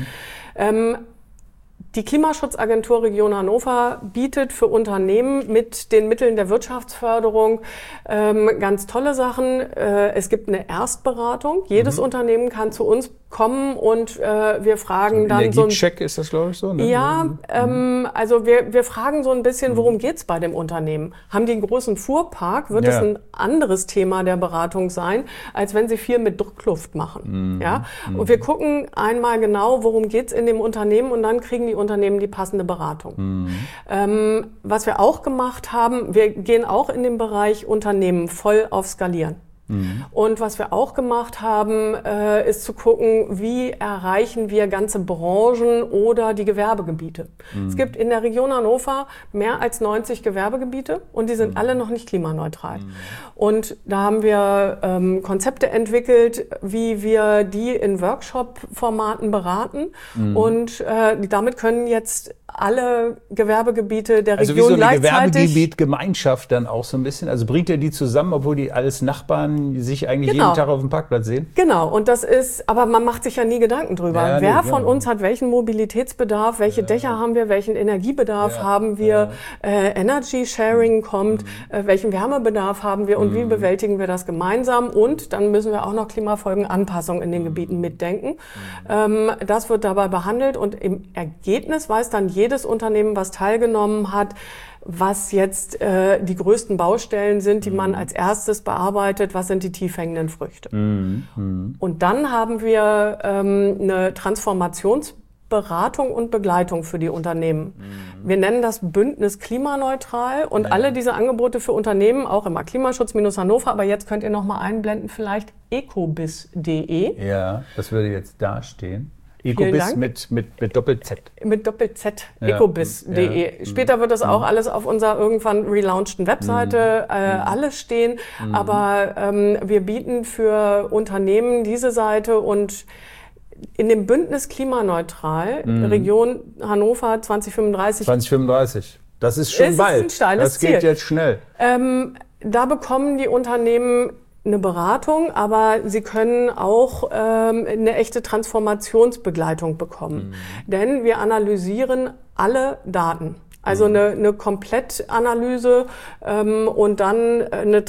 Die Klimaschutzagentur Region Hannover bietet für Unternehmen mit den Mitteln der Wirtschaftsförderung ganz tolle Sachen. Es gibt eine Erstberatung. Jedes Unternehmen kann zu uns kommen und wir fragen dann so ein Energiecheck ist das, glaube ich, so? Ne? Ja, also wir fragen so ein bisschen, worum geht's bei dem Unternehmen? Haben die einen großen Fuhrpark? Wird es ein anderes Thema der Beratung sein, als wenn sie viel mit Druckluft machen? Und wir gucken einmal genau, worum geht's in dem Unternehmen und dann kriegen die Unternehmen die passende Beratung. Was wir auch gemacht haben, wir gehen auch in den Bereich Unternehmen voll auf Skalieren. Und was wir auch gemacht haben, ist zu gucken, wie erreichen wir ganze Branchen oder die Gewerbegebiete. Es gibt in der Region Hannover mehr als 90 Gewerbegebiete und die sind alle noch nicht klimaneutral. Und da haben wir Konzepte entwickelt, wie wir die in Workshop-Formaten beraten. Und damit können jetzt alle Gewerbegebiete der also Region gleichzeitig. Also wie so eine Gewerbegebiet-Gemeinschaft dann auch so ein bisschen? Also bringt ihr die zusammen, obwohl die alles Nachbarn sich eigentlich jeden Tag auf dem Parkplatz sehen? Genau, und das ist, aber man macht sich ja nie Gedanken drüber. Ja, wer von uns hat welchen Mobilitätsbedarf, welche Dächer haben wir, welchen Energiebedarf haben wir, Energy Sharing kommt, welchen Wärmebedarf haben wir und wie bewältigen wir das gemeinsam? Und dann müssen wir auch noch Klimafolgenanpassung in den Gebieten mitdenken. Das wird dabei behandelt und im Ergebnis weiß dann jedes Unternehmen, was teilgenommen hat, was jetzt die größten Baustellen sind, die man als erstes bearbeitet, was sind die tief hängenden Früchte. Und dann haben wir eine Transformationsberatung und Begleitung für die Unternehmen. Wir nennen das Bündnis klimaneutral und alle diese Angebote für Unternehmen, auch immer Klimaschutz-Hannover, aber jetzt könnt ihr noch mal einblenden vielleicht ecobis.de. Ja, das würde jetzt da stehen. Ecobis mit Doppel-Z. Mit Doppel-Z, ecobis.de. Später wird das auch alles auf unserer irgendwann relaunchten Webseite alles stehen. Aber wir bieten für Unternehmen diese Seite und in dem Bündnis klimaneutral, Region Hannover 2035. 2035. Das ist schon bald. Ein steiles Ziel. Das geht jetzt schnell. Da bekommen die Unternehmen eine Beratung, aber sie können auch eine echte Transformationsbegleitung bekommen. Denn wir analysieren alle Daten. Also eine Komplettanalyse und dann eine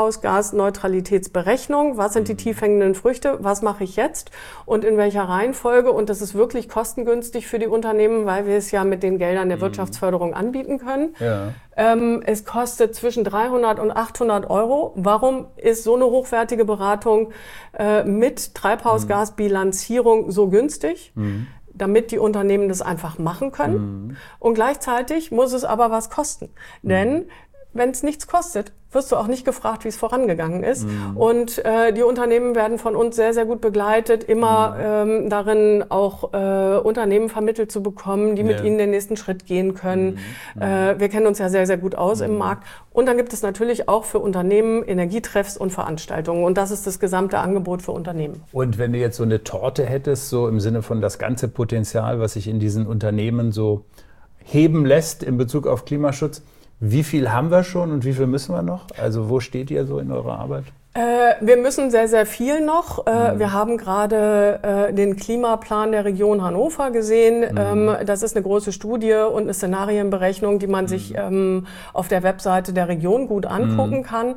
Treibhausgasneutralitätsberechnung. Was sind die tief hängenden Früchte? Was mache ich jetzt? Und in welcher Reihenfolge? Und das ist wirklich kostengünstig für die Unternehmen, weil wir es ja mit den Geldern der Wirtschaftsförderung anbieten können. Ja. Es kostet zwischen 300 und 800 Euro. Warum ist so eine hochwertige Beratung mit Treibhausgasbilanzierung so günstig? Damit die Unternehmen das einfach machen können. Und gleichzeitig muss es aber was kosten. Denn wenn es nichts kostet, wirst du auch nicht gefragt, wie es vorangegangen ist. Und die Unternehmen werden von uns sehr, sehr gut begleitet, immer darin auch Unternehmen vermittelt zu bekommen, die mit ihnen den nächsten Schritt gehen können. Wir kennen uns ja sehr, sehr gut aus im Markt. Und dann gibt es natürlich auch für Unternehmen Energietreffs und Veranstaltungen. Und das ist das gesamte Angebot für Unternehmen. Und wenn du jetzt so eine Torte hättest, so im Sinne von das ganze Potenzial, was sich in diesen Unternehmen so heben lässt in Bezug auf Klimaschutz, wie viel haben wir schon und wie viel müssen wir noch? Also wo steht ihr so in eurer Arbeit? Wir müssen sehr, sehr viel noch. Wir haben gerade den Klimaplan der Region Hannover gesehen. Das ist eine große Studie und eine Szenarienberechnung, die man sich auf der Webseite der Region gut angucken kann.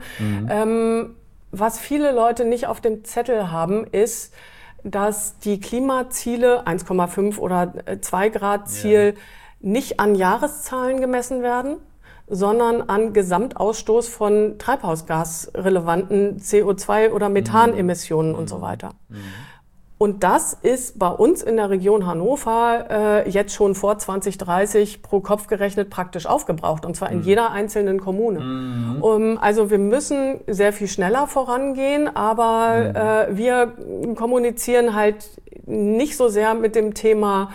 Was viele Leute nicht auf dem Zettel haben, ist, dass die Klimaziele 1,5 oder 2 Grad Ziel nicht an Jahreszahlen gemessen werden, sondern an Gesamtausstoß von treibhausgasrelevanten CO2- oder Methanemissionen und so weiter. Und das ist bei uns in der Region Hannover jetzt schon vor 2030 pro Kopf gerechnet praktisch aufgebraucht, und zwar in jeder einzelnen Kommune. Also wir müssen sehr viel schneller vorangehen, aber wir kommunizieren halt nicht so sehr mit dem Thema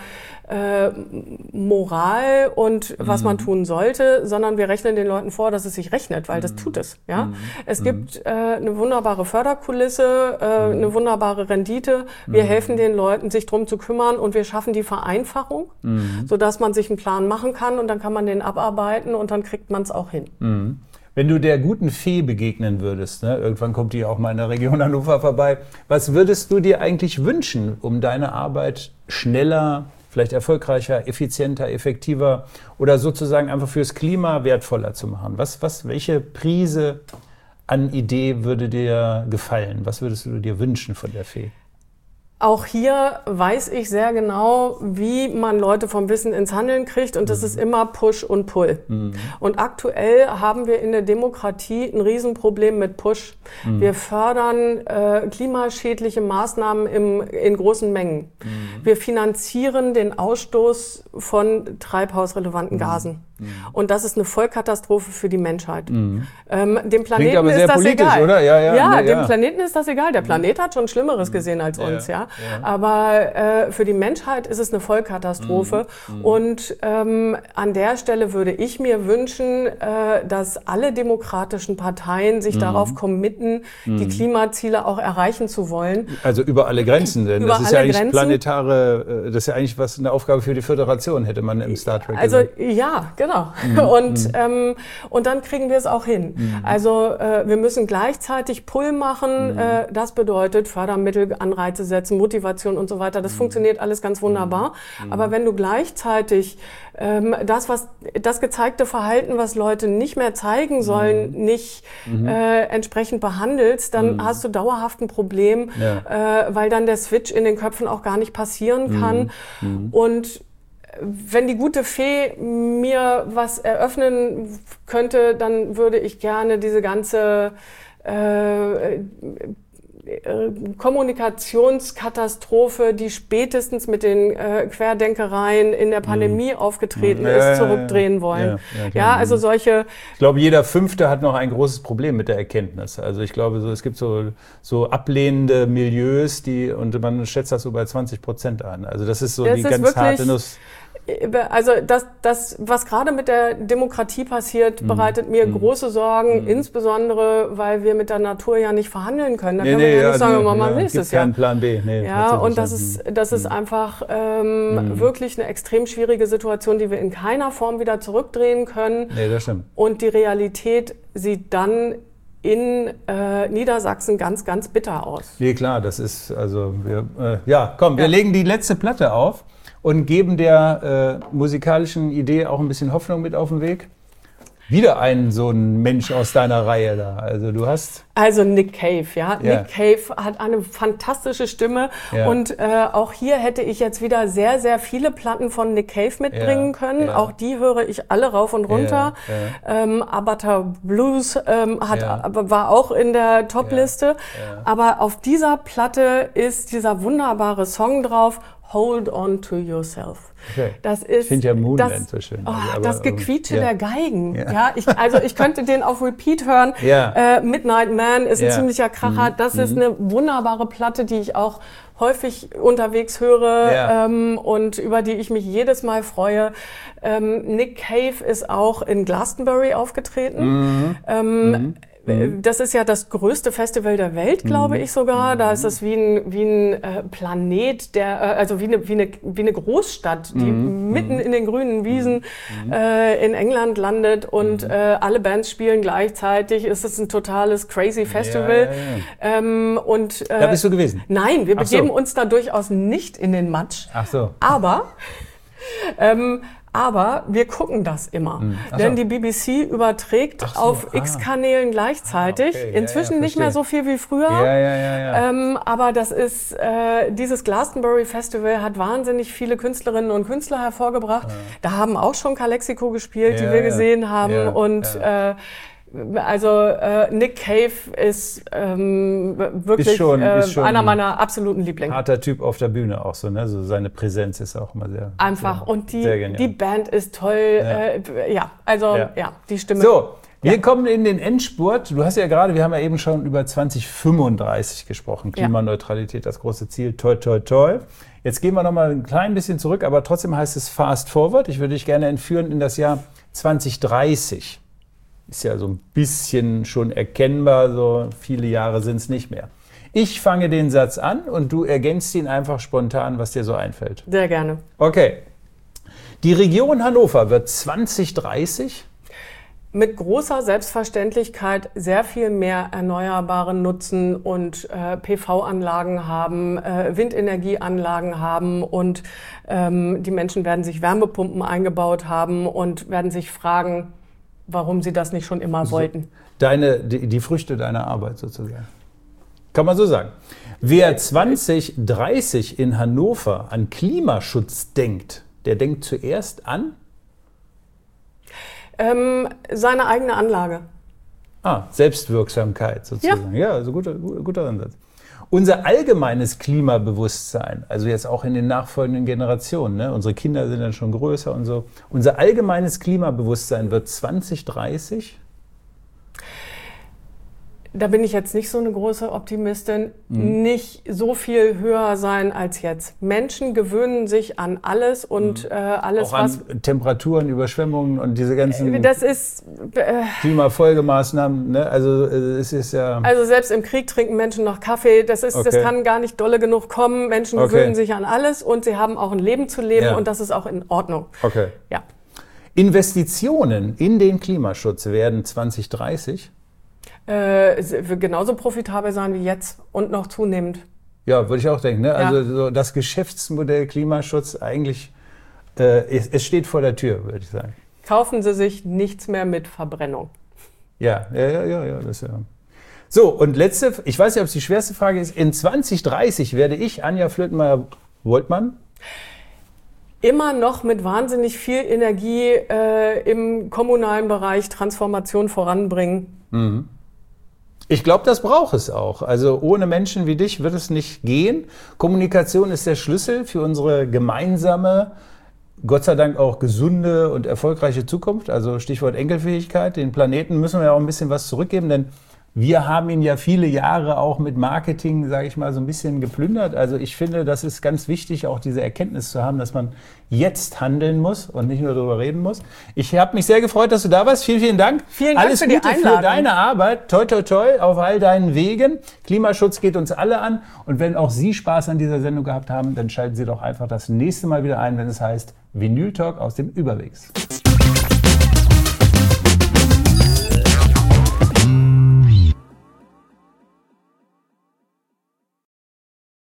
Moral und was man tun sollte, sondern wir rechnen den Leuten vor, dass es sich rechnet, weil das tut es. Ja? Es gibt eine wunderbare Förderkulisse, eine wunderbare Rendite. Wir helfen den Leuten, sich drum zu kümmern, und wir schaffen die Vereinfachung, sodass man sich einen Plan machen kann und dann kann man den abarbeiten und dann kriegt man es auch hin. Wenn du der guten Fee begegnen würdest, ne, irgendwann kommt die auch mal in der Region Hannover vorbei, was würdest du dir eigentlich wünschen, um deine Arbeit schneller, vielleicht erfolgreicher, effizienter, effektiver oder sozusagen einfach fürs Klima wertvoller zu machen? Welche Prise an Idee würde dir gefallen? Was würdest du dir wünschen von der Fee? Auch hier weiß ich sehr genau, wie man Leute vom Wissen ins Handeln kriegt, und das ist immer Push und Pull. Und aktuell haben wir in der Demokratie ein Riesenproblem mit Push. Wir fördern klimaschädliche Maßnahmen in großen Mengen. Wir finanzieren den Ausstoß von treibhausrelevanten Gasen. Und das ist eine Vollkatastrophe für die Menschheit. Dem Planeten ist das egal. Oder? Dem Planeten ist das egal. Der Planet hat schon Schlimmeres gesehen als uns. Ja? Aber für die Menschheit ist es eine Vollkatastrophe. Und an der Stelle würde ich mir wünschen, dass alle demokratischen Parteien sich darauf committen, die Klimaziele auch erreichen zu wollen. Also über alle Grenzen, denn das ist ja eigentlich planetare, das ist ja eigentlich was eine Aufgabe für die Föderation, hätte man im Star Trek gesagt. Ja, genau. Und dann kriegen wir es auch hin. Also wir müssen gleichzeitig Pull machen. Das bedeutet Fördermittel, Anreize setzen, Motivation und so weiter. Das funktioniert alles ganz wunderbar. Aber wenn du gleichzeitig das gezeigte Verhalten, was Leute nicht mehr zeigen sollen, nicht entsprechend behandelst, dann hast du dauerhaft ein Problem, weil dann der Switch in den Köpfen auch gar nicht passieren kann. Und wenn die gute Fee mir was eröffnen könnte, dann würde ich gerne diese ganze Kommunikationskatastrophe, die spätestens mit den Querdenkereien in der Pandemie aufgetreten ist, zurückdrehen wollen. Also solche... Ich glaube, jeder Fünfte hat noch ein großes Problem mit der Erkenntnis. Also ich glaube, es gibt so ablehnende Milieus, und man schätzt das so bei 20% an. Also das ist so die ganz harte Nuss. Also das, was gerade mit der Demokratie passiert, bereitet mir große Sorgen, insbesondere, weil wir mit der Natur ja nicht verhandeln können. Da können wir ja nicht sagen, man will es ja. Keinen Plan B. Und das ist einfach wirklich eine extrem schwierige Situation, die wir in keiner Form wieder zurückdrehen können. Das stimmt. Und die Realität sieht dann in Niedersachsen ganz, ganz bitter aus. Nee, klar, das ist, also, wir legen die letzte Platte auf und geben der musikalischen Idee auch ein bisschen Hoffnung mit auf den Weg. Wieder so ein Mensch aus deiner Reihe da. Also du hast... Also Nick Cave, Nick Cave hat eine fantastische Stimme und auch hier hätte ich jetzt wieder sehr, sehr viele Platten von Nick Cave mitbringen können. Auch die höre ich alle rauf und runter. Abata Blues war auch in der Topliste. Aber auf dieser Platte ist dieser wunderbare Song drauf, Hold on to yourself. Okay. Das ist, ich finde ja Moonland so schön. Das Gequietsche der Geigen. Ich könnte den auf Repeat hören. Midnight Man ist ein ziemlicher Kracher. Das ist eine wunderbare Platte, die ich auch häufig unterwegs höre und über die ich mich jedes Mal freue. Nick Cave ist auch in Glastonbury aufgetreten. Das ist ja das größte Festival der Welt, glaube ich sogar. Da ist es wie ein Planet, also wie eine Großstadt, die mitten in den grünen Wiesen in England landet und alle Bands spielen gleichzeitig. Es ist ein totales crazy Festival. Da bist du gewesen? Nein, wir begeben uns da durchaus nicht in den Matsch. Ach so. Aber wir gucken das immer, denn die BBC überträgt auf X Kanälen gleichzeitig. Inzwischen nicht mehr so viel wie früher. Aber das ist dieses Glastonbury Festival hat wahnsinnig viele Künstlerinnen und Künstler hervorgebracht. Da haben auch schon Calexico gespielt, die wir gesehen haben Also Nick Cave ist wirklich ist schon einer meiner absoluten Lieblinge. Harter Typ auf der Bühne auch so, ne? So seine Präsenz ist auch immer sehr einfach. Sehr, und die Band ist toll. Die Stimme. So, wir kommen in den Endspurt. Du hast ja gerade, wir haben ja eben schon über 2035 gesprochen. Klimaneutralität, das große Ziel. Toi, toi, toi. Jetzt gehen wir noch mal ein klein bisschen zurück, aber trotzdem heißt es Fast Forward. Ich würde dich gerne entführen in das Jahr 2030. Ist ja so ein bisschen schon erkennbar, so viele Jahre sind es nicht mehr. Ich fange den Satz an und du ergänzt ihn einfach spontan, was dir so einfällt. Sehr gerne. Okay. Die Region Hannover wird 2030 mit großer Selbstverständlichkeit sehr viel mehr Erneuerbare nutzen und PV-Anlagen haben, Windenergieanlagen haben und die Menschen werden sich Wärmepumpen eingebaut haben und werden sich fragen, warum sie das nicht schon immer wollten. Die Früchte deiner Arbeit sozusagen. Kann man so sagen. Wer 2030 in Hannover an Klimaschutz denkt, der denkt zuerst an? Seine eigene Anlage. Selbstwirksamkeit sozusagen. Ja, also guter Ansatz. Unser allgemeines Klimabewusstsein, also jetzt auch in den nachfolgenden Generationen, ne? Unsere Kinder sind dann schon größer und so. Unser allgemeines Klimabewusstsein wird 2030? Da bin ich jetzt nicht so eine große Optimistin. Nicht so viel höher sein als jetzt. Menschen gewöhnen sich an alles und alles, auch an Temperaturen, Überschwemmungen und diese ganzen das ist Klimafolgemaßnahmen. Ne? Also es ist ja. Also selbst im Krieg trinken Menschen noch Kaffee. Das kann gar nicht dolle genug kommen. Menschen gewöhnen sich an alles und sie haben auch ein Leben zu leben und das ist auch in Ordnung. Okay. Ja. Investitionen in den Klimaschutz werden 2030 es wird genauso profitabel sein wie jetzt und noch zunehmend. Ja, würde ich auch denken. Ne? Ja. Also so das Geschäftsmodell Klimaschutz eigentlich, es steht vor der Tür, würde ich sagen. Kaufen Sie sich nichts mehr mit Verbrennung. Ja. Das, ja. So, und letzte, ich weiß nicht, ob es die schwerste Frage ist. In 2030 werde ich, Anja Flötenmeier-Woltmann, immer noch mit wahnsinnig viel Energie im kommunalen Bereich Transformation voranbringen. Ich glaube, das braucht es auch. Also ohne Menschen wie dich wird es nicht gehen. Kommunikation ist der Schlüssel für unsere gemeinsame, Gott sei Dank auch gesunde und erfolgreiche Zukunft. Also Stichwort Enkelfähigkeit. Den Planeten müssen wir ja auch ein bisschen was zurückgeben, denn wir haben ihn ja viele Jahre auch mit Marketing, sage ich mal, so ein bisschen geplündert. Also ich finde, das ist ganz wichtig, auch diese Erkenntnis zu haben, dass man jetzt handeln muss und nicht nur darüber reden muss. Ich habe mich sehr gefreut, dass du da warst. Vielen, vielen Dank. Vielen Dank Alles für die Gute Einladung. für deine Arbeit. Toi, toi, toi auf all deinen Wegen. Klimaschutz geht uns alle an. Und wenn auch Sie Spaß an dieser Sendung gehabt haben, dann schalten Sie doch einfach das nächste Mal wieder ein, wenn es heißt Vinyl Talk aus dem Überwegs.